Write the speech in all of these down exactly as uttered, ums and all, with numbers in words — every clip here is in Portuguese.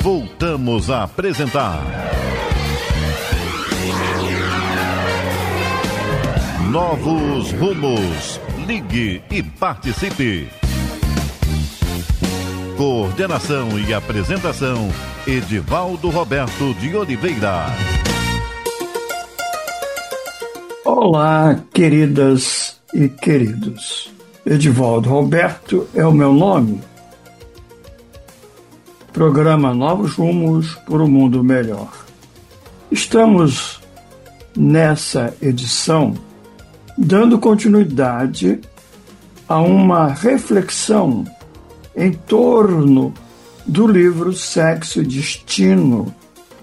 Voltamos a apresentar Novos Rumos. Ligue e participe. Coordenação e apresentação, Edivaldo Roberto de Oliveira. Olá, queridas e queridos. Edivaldo Roberto é o meu nome. Programa Novos Rumos por um Mundo Melhor. Estamos nessa edição dando continuidade a uma reflexão em torno do livro Sexo e Destino,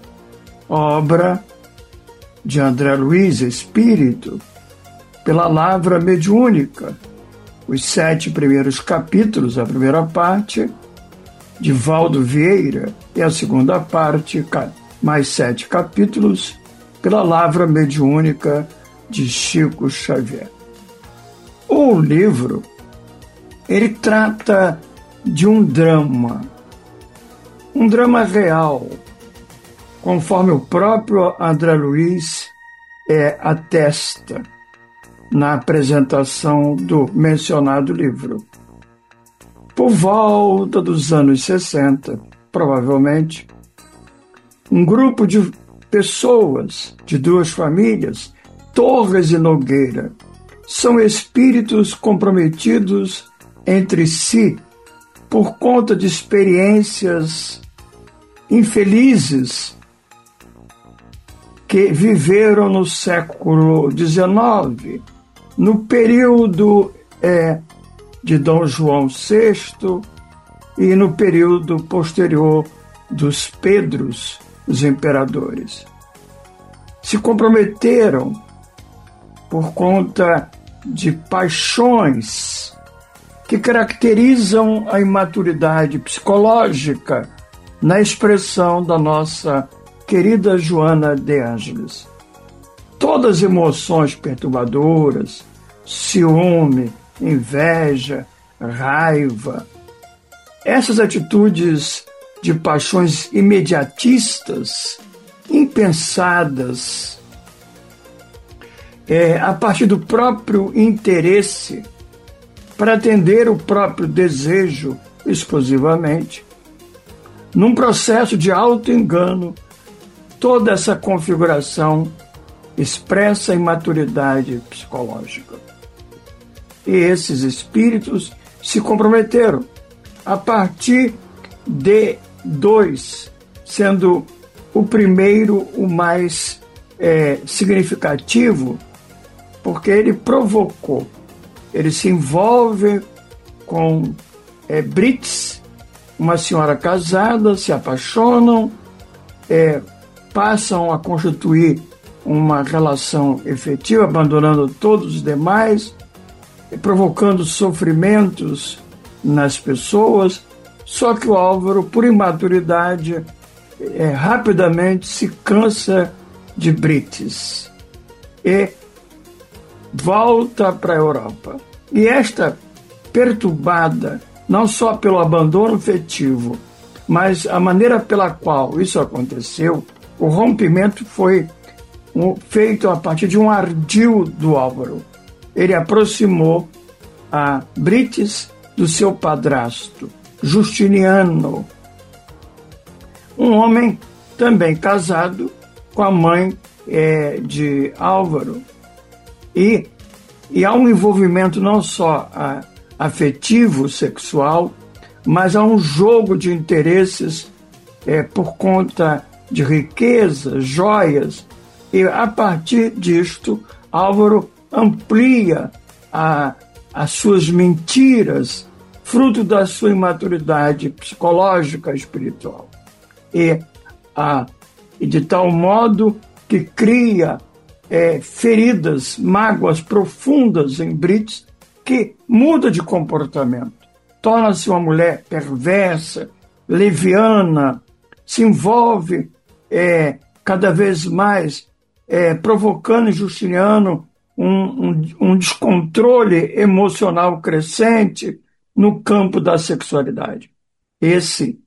obra de André Luiz Espírito, pela Lavra Mediúnica. Os sete primeiros capítulos, a primeira parte, de Valdo Vieira, e a segunda parte, mais sete capítulos, pela Lavra Mediúnica de Chico Xavier. O livro, ele trata de um drama, um drama real, conforme o próprio André Luiz é, atesta na apresentação do mencionado livro. Por volta dos anos sessenta, provavelmente, um grupo de pessoas de duas famílias, Torres e Nogueira, são espíritos comprometidos entre si por conta de experiências infelizes que viveram no século dezenove, no período é, de Dom João sexto e no período posterior dos Pedros, os imperadores. Se comprometeram por conta de paixões que caracterizam a imaturidade psicológica na expressão da nossa querida Joana de Ângeles. Todas as emoções perturbadoras, ciúme, inveja, raiva, essas atitudes de paixões imediatistas, impensadas, é, a partir do próprio interesse, para atender o próprio desejo exclusivamente, num processo de auto-engano, toda essa configuração expressa a imaturidade psicológica. E esses espíritos se comprometeram a partir de dois, sendo o primeiro o mais é, significativo, porque ele provocou, ele se envolve com é, Brits, uma senhora casada, se apaixonam, é, passam a constituir uma relação efetiva, abandonando todos os demais, provocando sofrimentos nas pessoas, só que o Álvaro, por imaturidade, é, rapidamente se cansa de Brites e volta para a Europa. E esta perturbada, não só pelo abandono afetivo, mas a maneira pela qual isso aconteceu, o rompimento foi um, feito a partir de um ardil do Álvaro. Ele aproximou a Brites do seu padrasto, Justiniano, um homem também casado com a mãe é, de Álvaro. E, e há um envolvimento não só a, afetivo, sexual, mas há um jogo de interesses é, por conta de riqueza, joias, e a partir disto, Álvaro amplia a, as suas mentiras, fruto da sua imaturidade psicológica e espiritual. E, a, e de tal modo que cria é, feridas, mágoas profundas em Brits, que muda de comportamento, torna-se uma mulher perversa, leviana, se envolve é, cada vez mais, é, provocando em Justiniano um, um, um descontrole emocional crescente no campo da sexualidade. Esse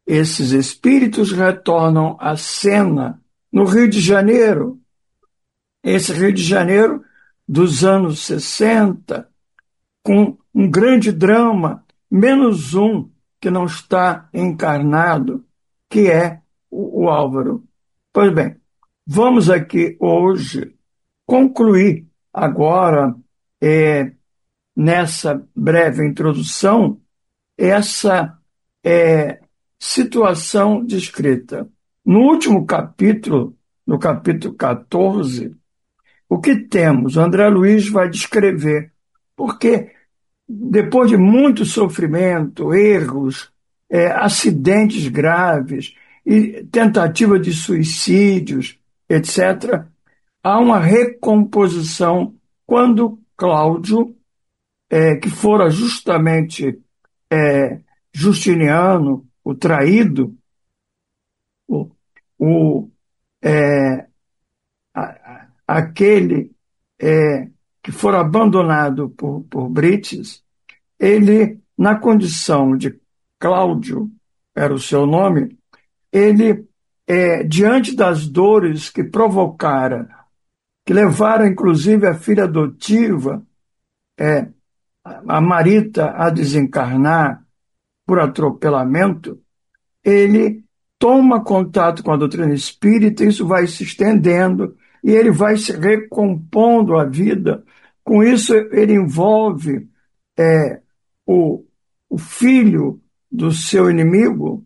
esses espíritos retornam à cena no Rio de Janeiro. Esse Rio de Janeiro dos anos sessenta, com um grande drama, menos um que não está encarnado, que é o, o Álvaro. Pois bem, vamos aqui hoje concluir agora, é, nessa breve introdução, essa é, situação descrita. No último capítulo, no capítulo quatorze, o que temos? O André Luiz vai descrever, porque depois de muito sofrimento, erros, é, acidentes graves e tentativa de suicídios, etcétera, há uma recomposição quando Cláudio, é, que fora justamente é, Justiniano, o traído, o, o, é, a, a, aquele é, que fora abandonado por, por Brites, ele, na condição de Cláudio, era o seu nome, ele, é, diante das dores que provocara, que levaram inclusive a filha adotiva, é, a Marita, a desencarnar por atropelamento, ele toma contato com a doutrina espírita, isso vai se estendendo e ele vai se recompondo a vida. Com isso, ele envolve é, o, o filho do seu inimigo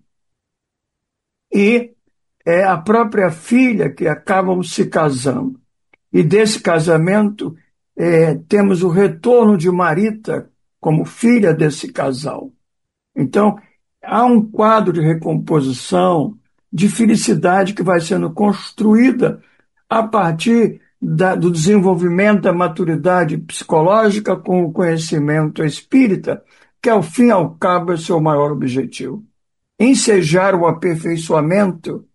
e é a própria filha que acabam se casando. E desse casamento é, temos o retorno de Marita como filha desse casal. Então, há um quadro de recomposição, de felicidade que vai sendo construída a partir da, do desenvolvimento da maturidade psicológica com o conhecimento espírita, que ao fim e ao cabo é o seu maior objetivo. Ensejar o aperfeiçoamento,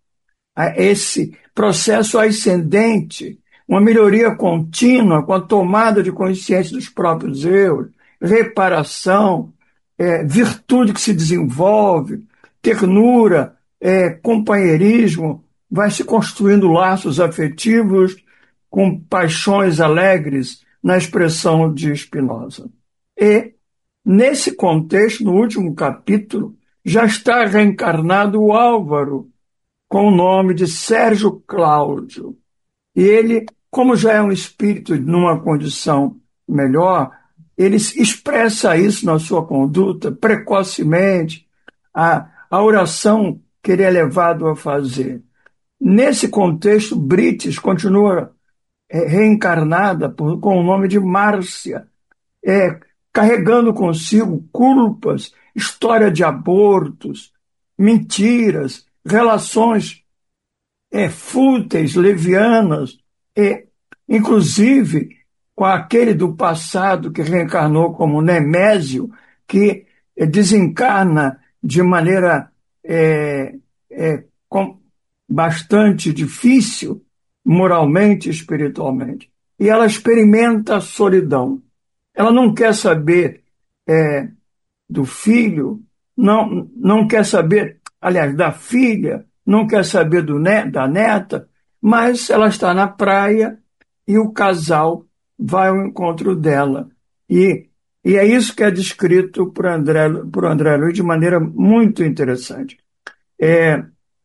esse processo ascendente, uma melhoria contínua com a tomada de consciência dos próprios erros, reparação, é, virtude que se desenvolve, ternura, é, companheirismo, vai se construindo laços afetivos com paixões alegres, na expressão de Spinoza. E, nesse contexto, no último capítulo, já está reencarnado o Álvaro, com o nome de Sérgio Cláudio. E ele, como já é um espírito numa condição melhor, ele expressa isso na sua conduta precocemente, a, a oração que ele é levado a fazer. Nesse contexto, Brites continua é, reencarnada por, com o nome de Márcia, é, carregando consigo culpas, história de abortos, mentiras, relações é, fúteis, levianas, e, inclusive com aquele do passado que reencarnou como Nemésio, que é, desencarna de maneira é, é, com, bastante difícil, moralmente e espiritualmente. E ela experimenta a solidão. Ela não quer saber é, do filho, não, não quer saber, aliás, da filha, não quer saber do net, da neta, mas ela está na praia e o casal vai ao encontro dela. E, e é isso que é descrito por André, por André Luiz de maneira muito interessante. É,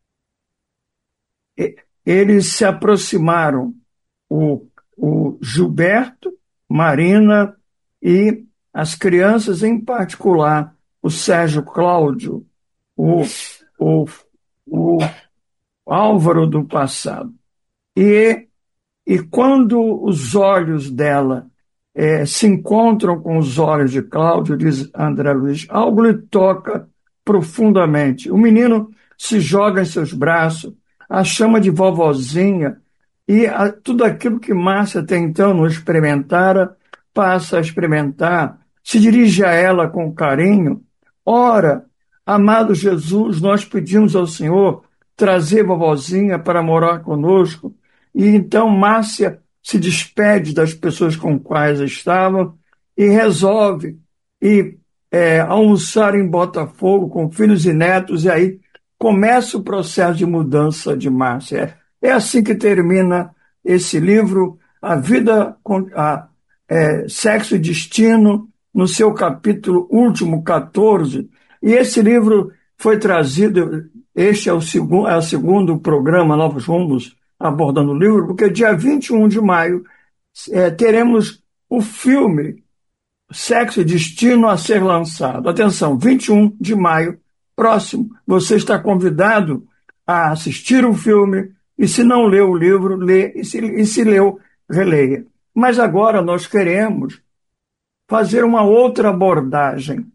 eles se aproximaram, o, o Gilberto, Marina e as crianças, em particular, o Sérgio Cláudio, o, o, o Álvaro do passado. E, e quando os olhos dela é, se encontram com os olhos de Cláudio, diz André Luiz, algo lhe toca profundamente. O menino se joga em seus braços, a chama de vovozinha, e a, tudo aquilo que Márcia até então não experimentara, passa a experimentar, se dirige a ela com carinho. Ora, amado Jesus, nós pedimos ao Senhor trazer vovozinha para morar conosco. E então Márcia se despede das pessoas com quais estava e resolve ir é, almoçar em Botafogo com filhos e netos, e aí começa o processo de mudança de massa. É, é assim que termina esse livro, A Vida, a, é, Sexo e Destino, no seu capítulo último, quatorze. E esse livro foi trazido, este é o segundo, é o segundo programa Novos Rumos, abordando o livro, porque dia vinte e um de maio é, teremos o filme Sexo e Destino a ser lançado. Atenção, vinte e um de maio, próximo, você está convidado a assistir o filme e, se não leu o livro, lê, e se, e se leu, releia. Mas agora nós queremos fazer uma outra abordagem,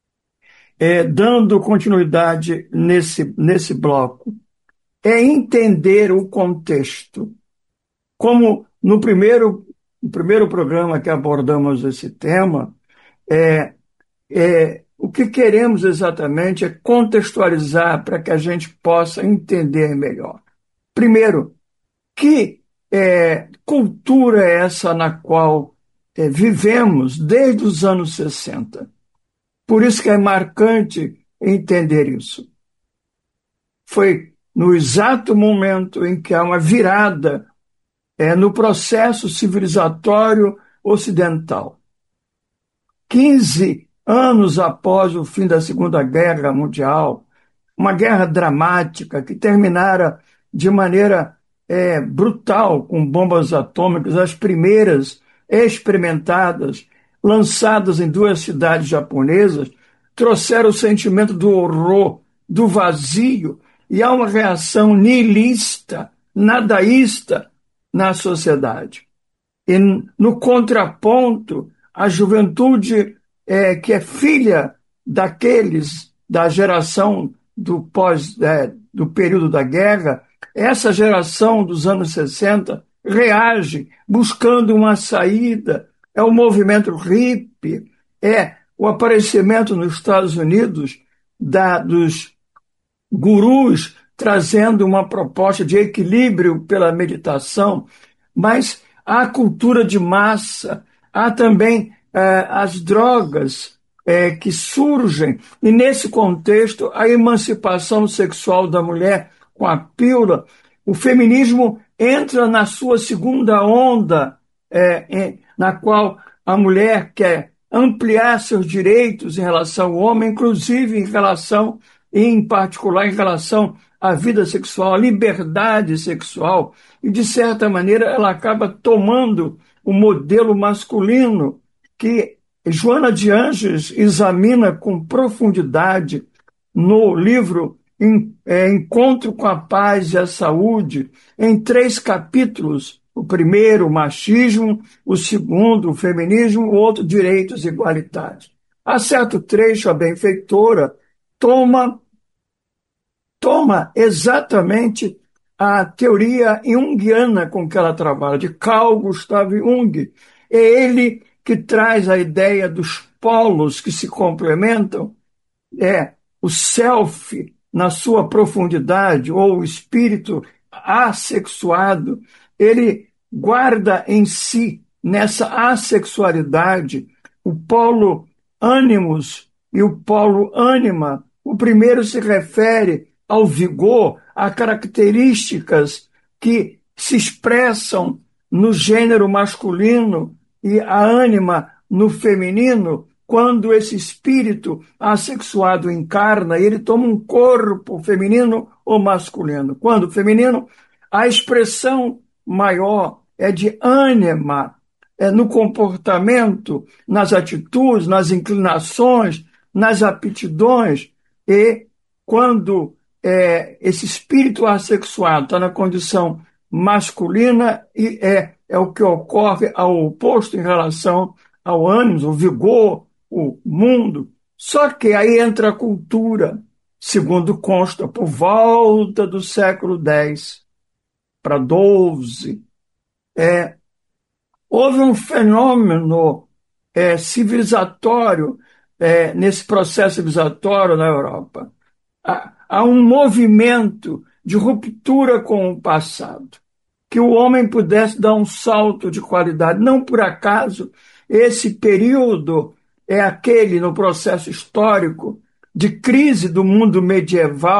é, dando continuidade nesse, nesse bloco. É entender o contexto. Como no primeiro, no primeiro programa que abordamos esse tema, é, é, o que queremos exatamente é contextualizar para que a gente possa entender melhor. Primeiro, que é, cultura é essa na qual é, vivemos desde os anos sessenta? Por isso que é marcante entender isso. Foi no exato momento em que há uma virada é, no processo civilizatório ocidental. quinze anos após o fim da Segunda Guerra Mundial, uma guerra dramática que terminara de maneira é, brutal, com bombas atômicas, as primeiras experimentadas, lançadas em duas cidades japonesas, trouxeram o sentimento do horror, do vazio, e há uma reação nihilista, nadaísta na sociedade. E, no contraponto, a juventude é, que é filha daqueles da geração do pós é, do período da guerra, essa geração dos anos sessenta reage buscando uma saída. É o movimento hippie, é o aparecimento nos Estados Unidos da, dos gurus trazendo uma proposta de equilíbrio pela meditação, mas há cultura de massa, há também eh, as drogas eh, que surgem, e nesse contexto a emancipação sexual da mulher com a pílula, o feminismo entra na sua segunda onda, eh, em, na qual a mulher quer ampliar seus direitos em relação ao homem, inclusive em relação, em particular, em relação à vida sexual, à liberdade sexual, e, de certa maneira, ela acaba tomando o modelo masculino que Joana de Ângeles examina com profundidade no livro Encontro com a Paz e a Saúde, em três capítulos. O primeiro, o machismo; o segundo, o feminismo; o outro, direitos igualitários. Há certo trecho, a benfeitora toma, toma exatamente a teoria junguiana com que ela trabalha, de Carl Gustav Jung. É ele que traz a ideia dos polos que se complementam, é o self na sua profundidade, ou o espírito assexuado. Ele guarda em si, nessa assexualidade, o polo ânimos e o polo ânima. O primeiro se refere ao vigor, a características que se expressam no gênero masculino, e a ânima no feminino, quando esse espírito assexuado encarna, ele toma um corpo feminino ou masculino. Quando feminino, a expressão maior é de ânima, é no comportamento, nas atitudes, nas inclinações, nas aptidões. E quando é, esse espírito assexuado está na condição masculina, e é, é o que ocorre ao oposto em relação ao ânimo, o vigor, o mundo. Só que aí entra a cultura, segundo consta, por volta do século dez para doze. É, houve um fenômeno é, civilizatório, é, nesse processo civilizatório na Europa. Há, há um movimento de ruptura com o passado, que o homem pudesse dar um salto de qualidade. Não por acaso, esse período é aquele no processo histórico de crise do mundo medieval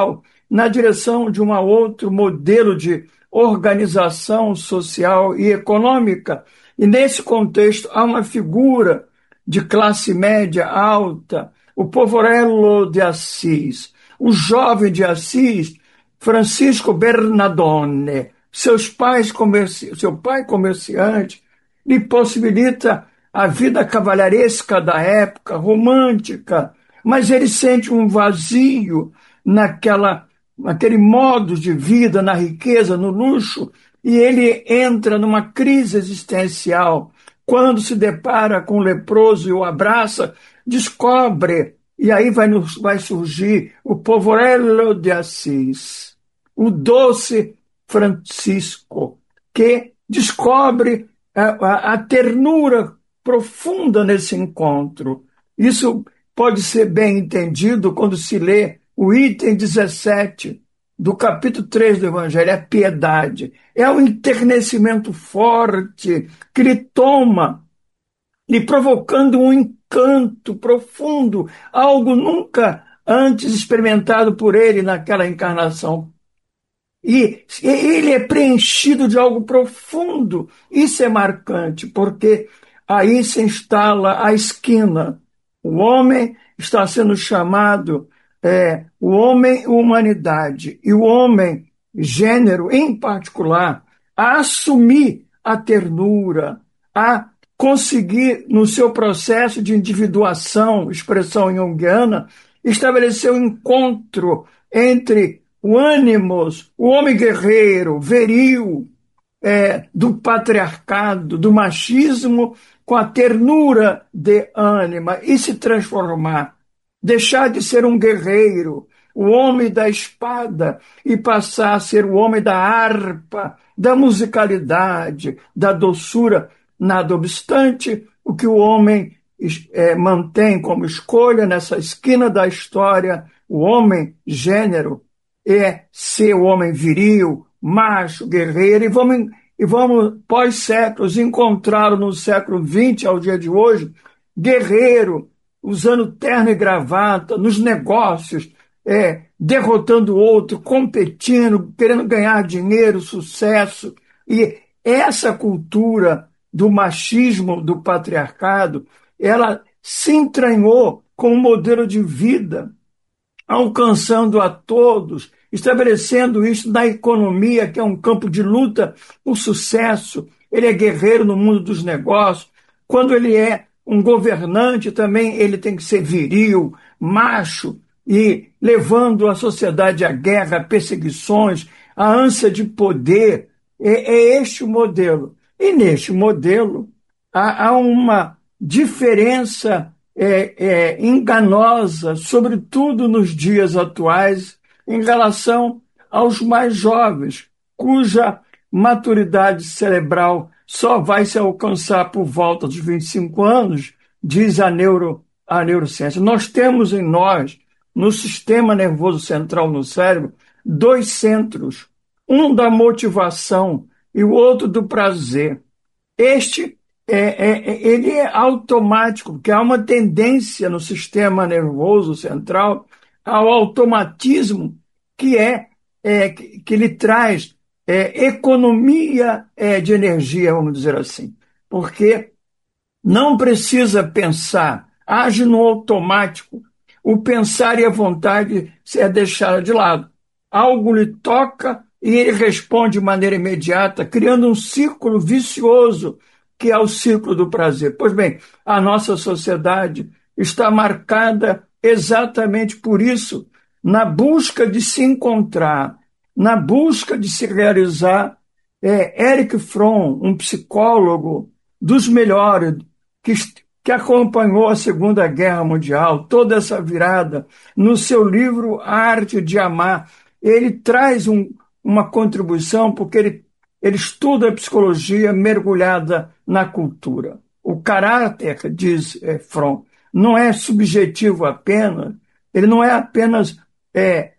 na direção de um outro modelo de organização social e econômica. E nesse contexto há uma figura de classe média alta, o Poverello de Assis, o jovem de Assis, Francisco Bernardone. Seus pais comerci... Seu pai comerciante lhe possibilita a vida cavalheiresca da época, romântica, mas ele sente um vazio naquela, naquele modo de vida, na riqueza, no luxo, e ele entra numa crise existencial. Quando se depara com o leproso e o abraça, descobre, e aí vai, vai surgir o Poverello de Assis, o doce Francisco, que descobre a, a, a ternura profunda nesse encontro. Isso pode ser bem entendido quando se lê o item dezessete do capítulo três do Evangelho, a piedade. É um enternecimento forte que lhe toma, lhe provocando um encanto profundo, algo nunca antes experimentado por ele naquela encarnação. E ele é preenchido de algo profundo. Isso é marcante, porque aí se instala a esquina. O homem está sendo chamado, é, o homem humanidade, e o homem gênero em particular, a assumir a ternura, a conseguir, no seu processo de individuação, expressão junguiana, estabelecer o um encontro entre o ânimos, o homem guerreiro, viril, é, do patriarcado, do machismo, com a ternura de ânima, e se transformar, deixar de ser um guerreiro, o homem da espada, e passar a ser o homem da harpa, da musicalidade, da doçura. Nada obstante, o que o homem é, mantém como escolha nessa esquina da história, o homem gênero, é ser o homem viril, macho, guerreiro, e vamos, e vamos pós-séculos, encontrá-lo no século vinte ao dia de hoje, guerreiro, usando terno e gravata, nos negócios, é, derrotando o outro, competindo, querendo ganhar dinheiro, sucesso. E essa cultura do machismo, do patriarcado, ela se entranhou com um modelo de vida, alcançando a todos, estabelecendo isso na economia, que é um campo de luta por sucesso. Ele é guerreiro no mundo dos negócios. Quando ele é um governante, também ele tem que ser viril, macho, e levando a sociedade à guerra, a perseguições, a ânsia de poder. É, é este o modelo. E neste modelo há, há uma diferença É, é, enganosa, sobretudo nos dias atuais, em relação aos mais jovens, cuja maturidade cerebral só vai se alcançar por volta dos vinte e cinco anos, diz a, neuro, a neurociência. Nós temos em nós, no sistema nervoso central no cérebro, dois centros, um da motivação e o outro do prazer. Este É, é, ele é automático, porque há uma tendência no sistema nervoso central ao automatismo que é, é que, que lhe traz é, economia é, de energia, vamos dizer assim, porque não precisa pensar, age no automático. O pensar e a vontade é deixada de lado. Algo lhe toca e ele responde de maneira imediata, criando um círculo vicioso, que é o ciclo do prazer. Pois bem, a nossa sociedade está marcada exatamente por isso, na busca de se encontrar, na busca de se realizar. É, Erich Fromm, um psicólogo dos melhores, que, que acompanhou a Segunda Guerra Mundial, toda essa virada, no seu livro A Arte de Amar, ele traz um, uma contribuição, porque ele Ele estuda a psicologia mergulhada na cultura. O caráter, diz é, Fromm, não é subjetivo apenas, ele não é apenas é,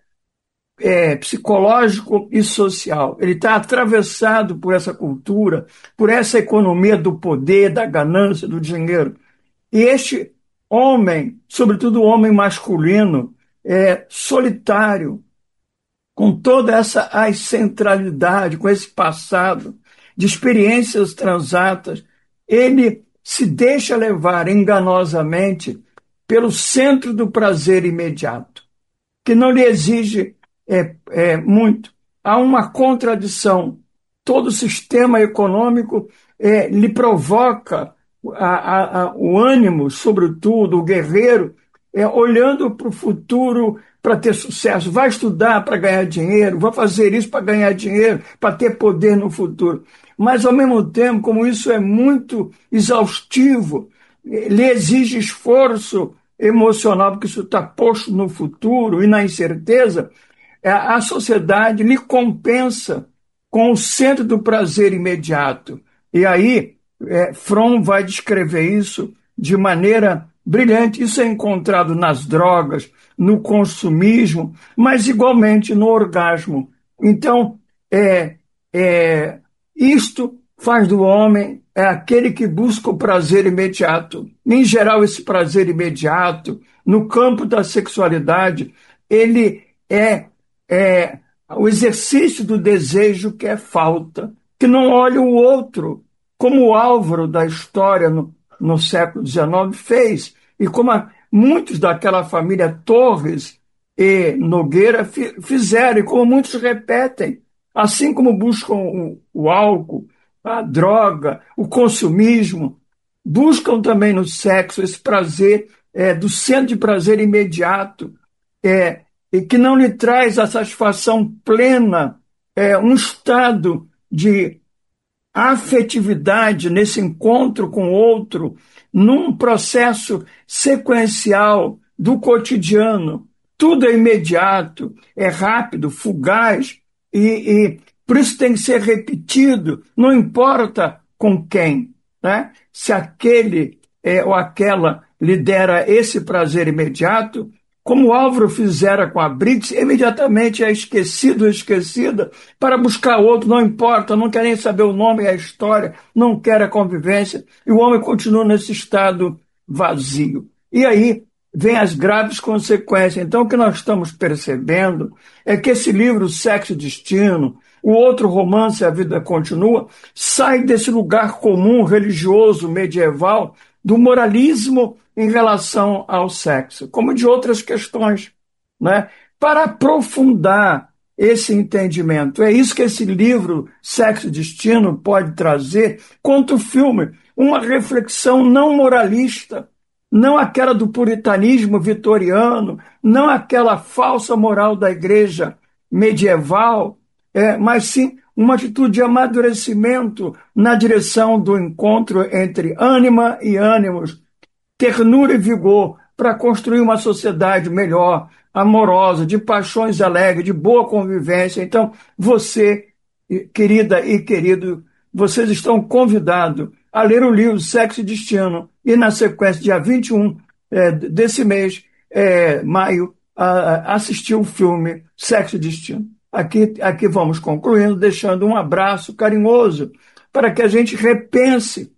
é, psicológico e social. Ele está atravessado por essa cultura, por essa economia do poder, da ganância, do dinheiro. E este homem, sobretudo o homem masculino, é solitário, com toda essa ancestralidade, com esse passado de experiências transatas, ele se deixa levar enganosamente pelo centro do prazer imediato, que não lhe exige é, é, muito. Há uma contradição. Todo o sistema econômico é, lhe provoca a, a, a, o ânimo, sobretudo, o guerreiro, é, olhando para o futuro para ter sucesso. Vai estudar para ganhar dinheiro, vai fazer isso para ganhar dinheiro, para ter poder no futuro. Mas, ao mesmo tempo, como isso é muito exaustivo, lhe exige esforço emocional, porque isso está posto no futuro e na incerteza, a sociedade lhe compensa com o centro do prazer imediato. E aí, é, Fromm vai descrever isso de maneira brilhante. Isso é encontrado nas drogas, no consumismo, mas igualmente no orgasmo. Então, é, é, isto faz do homem é aquele que busca o prazer imediato. Em geral, esse prazer imediato, no campo da sexualidade, ele é, é o exercício do desejo que é falta, que não olha o outro, como o Álvaro da história no, no século dezenove fez, e como a, muitos daquela família Torres e Nogueira fi, fizeram, e como muitos repetem, assim como buscam o, o álcool, a droga, o consumismo, buscam também no sexo esse prazer é, do centro de prazer imediato, é, e que não lhe traz a satisfação plena, é, um estado de afetividade nesse encontro com o outro, num processo sequencial do cotidiano. Tudo é imediato, é rápido, fugaz, e, e por isso tem que ser repetido, não importa com quem, né? Se aquele é, ou aquela lhe dera esse prazer imediato, como o Álvaro fizera com a Brits, imediatamente é esquecido ou esquecida para buscar outro, não importa, não quer nem saber o nome e a história, não quer a convivência, e o homem continua nesse estado vazio. E aí vem as graves consequências. Então, o que nós estamos percebendo é que esse livro, Sexo e Destino, o outro romance, A Vida Continua, sai desse lugar comum, religioso, medieval, do moralismo em relação ao sexo, como de outras questões, né? Para aprofundar esse entendimento. É isso que esse livro, Sexo e Destino, pode trazer, quanto o filme, uma reflexão não moralista, não aquela do puritanismo vitoriano, não aquela falsa moral da igreja medieval, é, mas sim uma atitude de amadurecimento na direção do encontro entre ânima e ânimos, ternura e vigor, para construir uma sociedade melhor, amorosa, de paixões alegres, de boa convivência. Então, você, querida e querido, vocês estão convidados a ler o livro Sexo e Destino e, na sequência, dia vinte e um é, desse mês, é, maio, a, a assistir o filme Sexo e Destino. Aqui, aqui vamos concluindo, deixando um abraço carinhoso para que a gente repense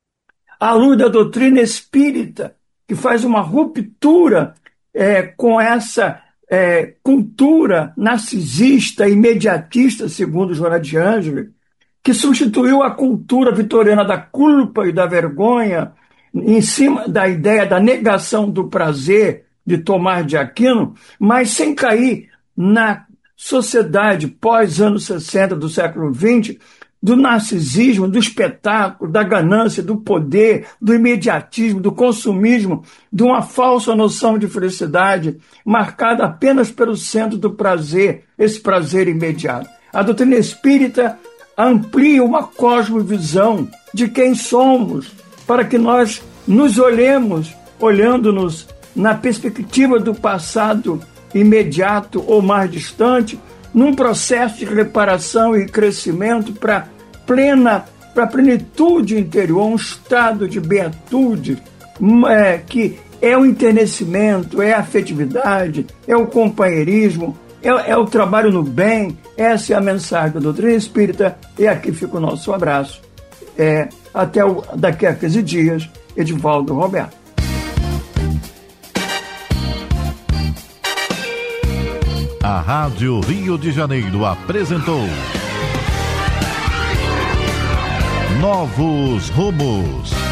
à luz da doutrina espírita, que faz uma ruptura é, com essa é, cultura narcisista, imediatista, segundo Joana de Ângeles, que substituiu a cultura vitoriana da culpa e da vergonha em cima da ideia da negação do prazer de Tomás de Aquino, mas sem cair na sociedade pós-anos sessenta do século vinte, do narcisismo, do espetáculo, da ganância, do poder, do imediatismo, do consumismo, de uma falsa noção de felicidade marcada apenas pelo centro do prazer, esse prazer imediato. A doutrina espírita amplia uma cosmovisão de quem somos, para que nós nos olhemos, olhando-nos na perspectiva do passado imediato ou mais distante, num processo de reparação e crescimento para plena, para plenitude interior, um estado de beatude, é, que é o enternecimento, é a afetividade, é o companheirismo, é, é o trabalho no bem. Essa é a mensagem da doutrina espírita, e aqui fica o nosso abraço. É, até o, daqui a quinze dias, Edivaldo Roberto. A Rádio Rio de Janeiro apresentou Novos Rumos.